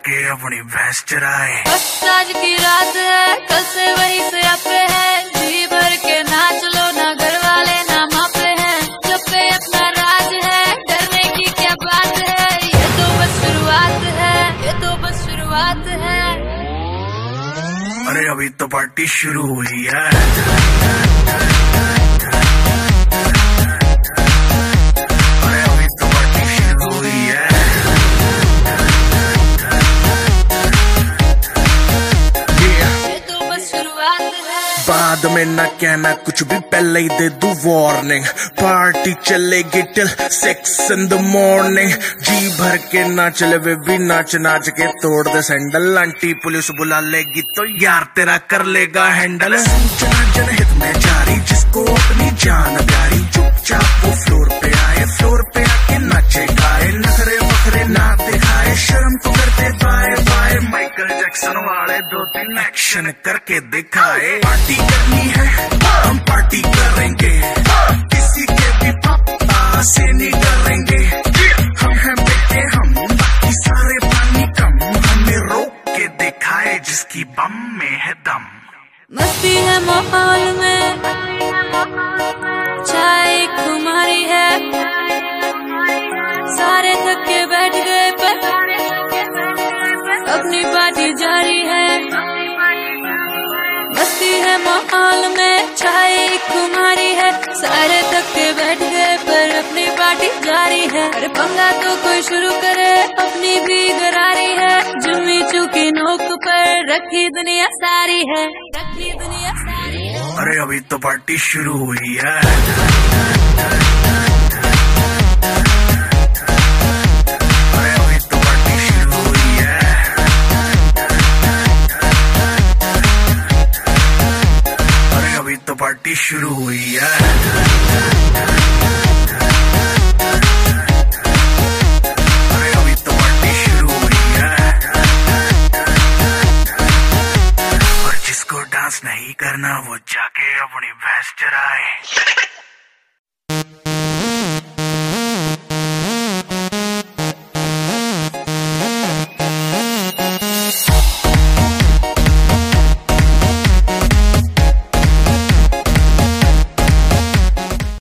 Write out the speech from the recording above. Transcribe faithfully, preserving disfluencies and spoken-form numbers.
जाके अपनी भैंस चराए। आज की रात है, कल से वही से अपे है, जी भर के नाच लो, ना घर वाले ना मापे हैं, जब पे अपना राज है, डरने की क्या बात है, ये तो बस शुरुआत है, ये तो बस शुरुआत है। अरे अभी तो पार्टी शुरू हुई है। बाद में ना कहना कुछ भी, पहले ही दे दू वार्निंग। पार्टी चलेगी till six in the morning. जी भर के ना चले वे भी नाच नाच के तोड़ दे सैंडल। आंटी पुलिस बुला लेगी तो यार तेरा कर लेगा हैंडल। सूचना जनहित में जारी, जिसको अपनी जान प्यारी, चुपचाप वो फ्लोर पे आए, फ्लोर पे आके नाचे गाए, नखरे वखरे ना दिखाए, शर्म को करते बाय बाय। माइकल जैक्सन वाले दो तीन एक्शन करके दिखाए। पार्टी करनी है हम पार्टी करेंगे, किसी के भी पापा से नहीं डरेंगे। हम हैं बेटे हम, बाकी सारे पानी कम, हमें रोक के दिखाए जिसकी बम में है दम। मस्ती है माहौल में, चाय खुमारी है, सारे थक के बैठ गए पर अपनी पार्टी जारी है। मस्ती है माहौल में, चाय खुमारी है, सारे थक के बैठ गए पर अपनी पार्टी जारी है। अरे पंगा तो कोई शुरू करे, अपनी भी गरारी है, जुम्मी चूकी नोक पर रखी दुनिया सारी है, रखी दुनिया सारी है। अरे अभी तो पार्टी शुरू हुई है। तो पार्टी शुरू हुई है। अरे अभी तो पार्टी शुरू हुई है। और जिसको डांस नहीं करना वो जाके अपनी भैंस चराए।